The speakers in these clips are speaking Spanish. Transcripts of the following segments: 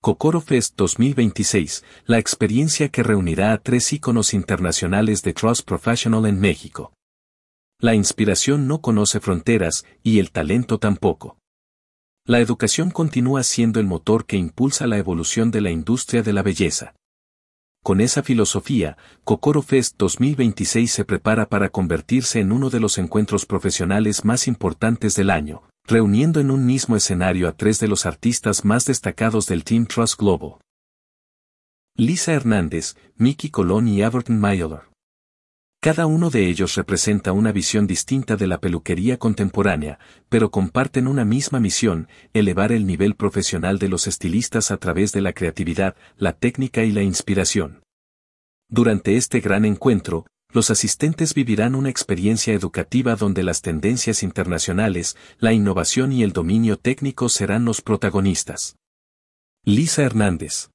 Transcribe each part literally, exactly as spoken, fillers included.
Kokoro Fest dos mil veintiséis, la experiencia que reunirá a tres íconos internacionales de Trust Professional en México. La inspiración no conoce fronteras, y el talento tampoco. La educación continúa siendo el motor que impulsa la evolución de la industria de la belleza. Con esa filosofía, Kokoro Fest dos mil veintiséis se prepara para convertirse en uno de los encuentros profesionales más importantes del año, reuniendo en un mismo escenario a tres de los artistas más destacados del Team Trust Global. Lisa Hernández, Miki Colón y Everton Mailer. Cada uno de ellos representa una visión distinta de la peluquería contemporánea, pero comparten una misma misión: elevar el nivel profesional de los estilistas a través de la creatividad, la técnica y la inspiración. Durante este gran encuentro, los asistentes vivirán una experiencia educativa donde las tendencias internacionales, la innovación y el dominio técnico serán los protagonistas. Lisa Hernández.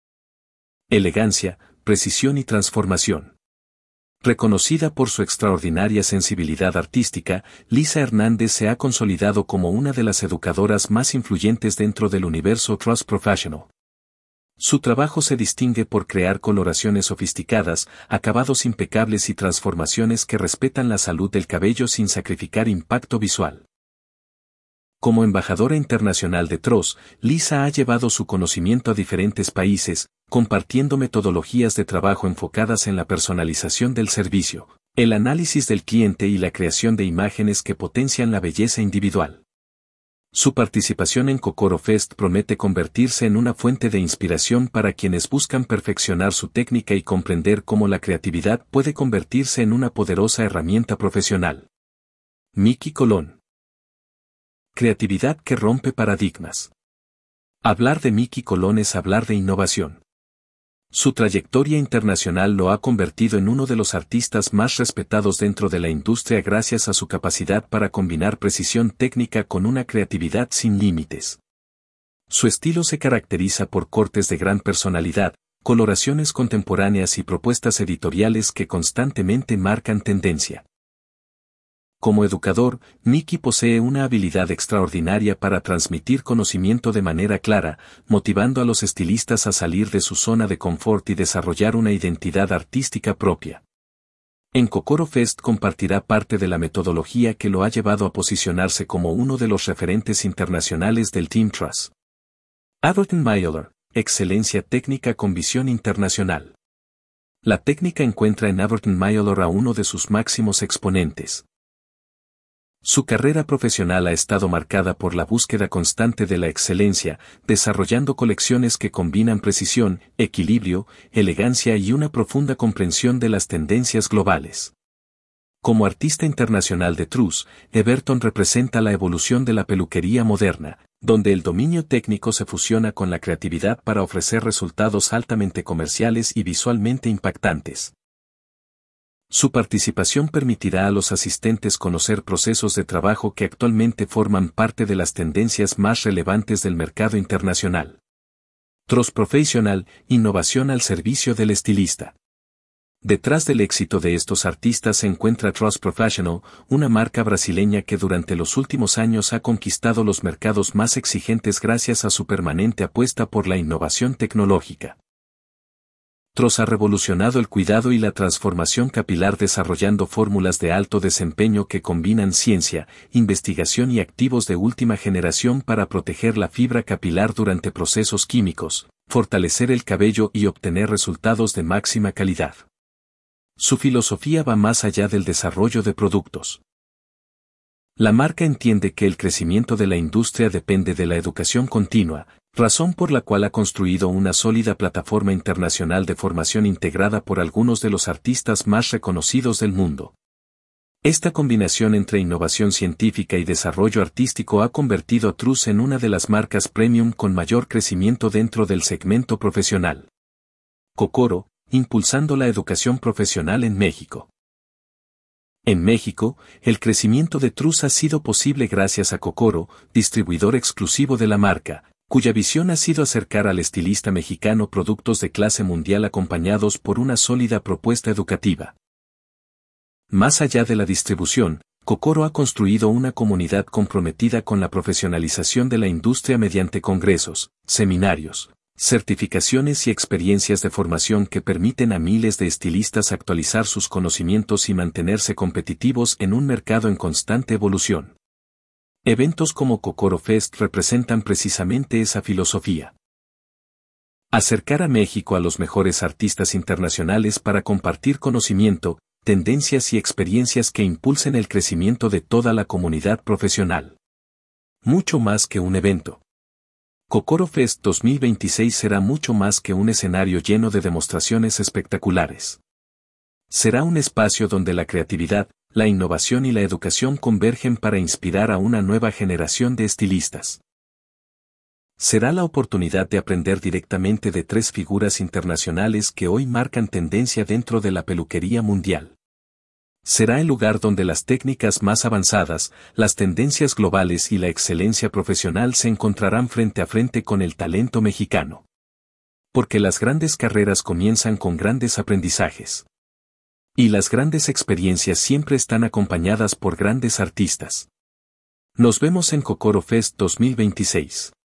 Elegancia, precisión y transformación. Reconocida por su extraordinaria sensibilidad artística, Lisa Hernández se ha consolidado como una de las educadoras más influyentes dentro del universo Trust Professional. Su trabajo se distingue por crear coloraciones sofisticadas, acabados impecables y transformaciones que respetan la salud del cabello sin sacrificar impacto visual. Como embajadora internacional de Trust, Lisa ha llevado su conocimiento a diferentes países, compartiendo metodologías de trabajo enfocadas en la personalización del servicio, el análisis del cliente y la creación de imágenes que potencian la belleza individual. Su participación en Kokoro Fest promete convertirse en una fuente de inspiración para quienes buscan perfeccionar su técnica y comprender cómo la creatividad puede convertirse en una poderosa herramienta profesional. Miki Colón. Creatividad que rompe paradigmas. Hablar de Miki Colón es hablar de innovación. Su trayectoria internacional lo ha convertido en uno de los artistas más respetados dentro de la industria gracias a su capacidad para combinar precisión técnica con una creatividad sin límites. Su estilo se caracteriza por cortes de gran personalidad, coloraciones contemporáneas y propuestas editoriales que constantemente marcan tendencia. Como educador, Miki posee una habilidad extraordinaria para transmitir conocimiento de manera clara, motivando a los estilistas a salir de su zona de confort y desarrollar una identidad artística propia. En Kokoro Fest compartirá parte de la metodología que lo ha llevado a posicionarse como uno de los referentes internacionales del Team Trust. Everton Mailer, excelencia técnica con visión internacional. La técnica encuentra en Everton Mailer a uno de sus máximos exponentes. Su carrera profesional ha estado marcada por la búsqueda constante de la excelencia, desarrollando colecciones que combinan precisión, equilibrio, elegancia y una profunda comprensión de las tendencias globales. Como artista internacional de Trust, Everton representa la evolución de la peluquería moderna, donde el dominio técnico se fusiona con la creatividad para ofrecer resultados altamente comerciales y visualmente impactantes. Su participación permitirá a los asistentes conocer procesos de trabajo que actualmente forman parte de las tendencias más relevantes del mercado internacional. Trust Professional, innovación al servicio del estilista. Detrás del éxito de estos artistas se encuentra Trust Professional, una marca brasileña que durante los últimos años ha conquistado los mercados más exigentes gracias a su permanente apuesta por la innovación tecnológica. Trust ha revolucionado el cuidado y la transformación capilar desarrollando fórmulas de alto desempeño que combinan ciencia, investigación y activos de última generación para proteger la fibra capilar durante procesos químicos, fortalecer el cabello y obtener resultados de máxima calidad. Su filosofía va más allá del desarrollo de productos. La marca entiende que el crecimiento de la industria depende de la educación continua, razón por la cual ha construido una sólida plataforma internacional de formación integrada por algunos de los artistas más reconocidos del mundo. Esta combinación entre innovación científica y desarrollo artístico ha convertido a Trust en una de las marcas premium con mayor crecimiento dentro del segmento profesional. Kokoro, impulsando la educación profesional en México. En México, el crecimiento de Trust ha sido posible gracias a Kokoro, distribuidor exclusivo de la marca, cuya visión ha sido acercar al estilista mexicano productos de clase mundial acompañados por una sólida propuesta educativa. Más allá de la distribución, Kokoro ha construido una comunidad comprometida con la profesionalización de la industria mediante congresos, seminarios, Certificaciones y experiencias de formación que permiten a miles de estilistas actualizar sus conocimientos y mantenerse competitivos en un mercado en constante evolución. Eventos como Kokoro Fest representan precisamente esa filosofía. Acercar a México a los mejores artistas internacionales para compartir conocimiento, tendencias y experiencias que impulsen el crecimiento de toda la comunidad profesional. Mucho más que un evento. Kokoro Fest dos mil veintiséis será mucho más que un escenario lleno de demostraciones espectaculares. Será un espacio donde la creatividad, la innovación y la educación convergen para inspirar a una nueva generación de estilistas. Será la oportunidad de aprender directamente de tres figuras internacionales que hoy marcan tendencia dentro de la peluquería mundial. Será el lugar donde las técnicas más avanzadas, las tendencias globales y la excelencia profesional se encontrarán frente a frente con el talento mexicano. Porque las grandes carreras comienzan con grandes aprendizajes. Y las grandes experiencias siempre están acompañadas por grandes artistas. Nos vemos en Kokoro Fest dos mil veintiséis.